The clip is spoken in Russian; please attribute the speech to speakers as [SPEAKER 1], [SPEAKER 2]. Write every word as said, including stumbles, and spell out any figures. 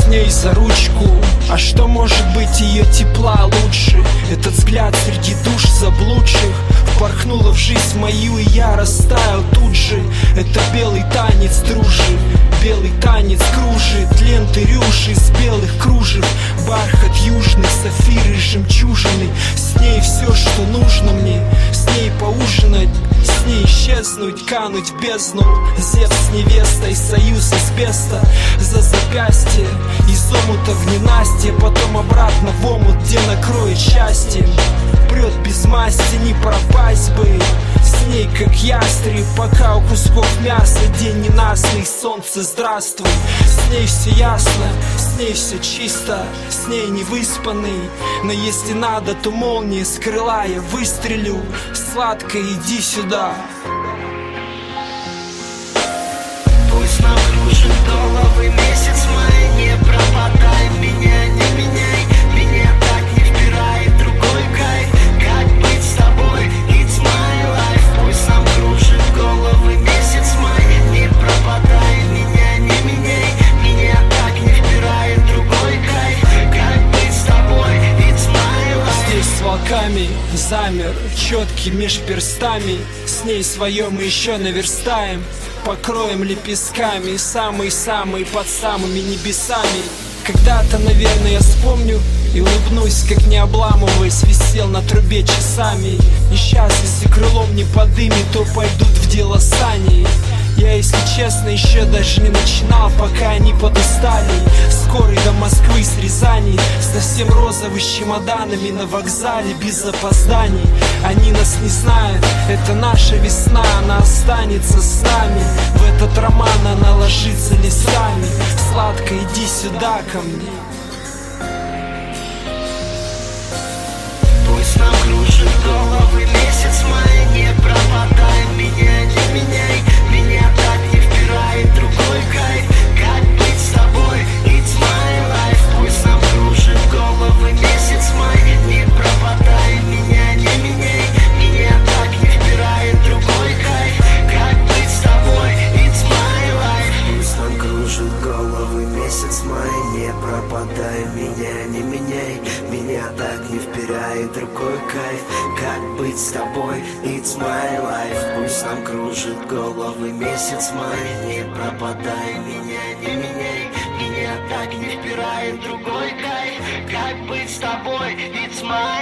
[SPEAKER 1] ней за ручку. А что может быть ее тепла лучше? Этот взгляд среди душ заблудших впорхнула в жизнь мою, и я растаял тут же. Это белый танец дружи, белый танец кружит ленты рюши из белых кружев, бархат южный, сафиры, жемчужины. С ней все, что нужно мне, с ней поужинать, с ней исчезнуть, кануть в бездну. Зевс с невестой, союз асбеста за запястье, из омута в ненастье, потом обратно в омут, где накроет счастье. Прет без масти, не пропасть бы с ней, как ястреб, пока у кусков мяса день ненастный, солнце здравствуй. С ней все ясно, с ней все чисто, с ней не выспанный. Но если надо, то молния с крыла я выстрелю. Сладко, иди сюда.
[SPEAKER 2] Пусть нам кружит головы месяц май, не пропадай, меня не меняй, меня так не впирает другой кайф. Как быть с тобой, it's my life. Пусть нам кружит головы месяц май, не пропадай, меня не меняй, меня так не впирает другой кайф. Как быть с тобой, it's my life.
[SPEAKER 1] Здесь с волками замер, четкий меж перстами. С ней свое мы еще наверстаем, покроем лепестками, самый-самый под самыми небесами. Когда-то, наверное, я вспомню и улыбнусь, как не обламываясь, висел на трубе часами. И сейчас, если крылом не подымет, то пойдут в дело сани. Я, если честно, еще даже не начинал, пока они подустали. Скорый до Москвы с Рязани, совсем розовый, с чемоданами на вокзале, без опозданий. Они нас не знают, это наша весна, она останется с нами. В этот роман она ложится лесами. Сладко, иди сюда ко мне.
[SPEAKER 2] Пусть нам кружит головы месяц май, не пропадай, меня не меняй, меня так не впирает другой кайф. Как быть с тобой, it's my life. Пусть нам кружит головы месяц май, не пропадай, меня не меняй, меня так не впирает другой кайф. Как быть с тобой, it's my life. Пусть нам кружит головы месяц май, не пропадай, меня не меняй, меня так не впирает другой кайф. Как быть с тобой, it's my life. Пусть нам кружит головы месяц май, не пропадай, меня не меняй, меня так не впирает другой кайф. Как быть с тобой, it's my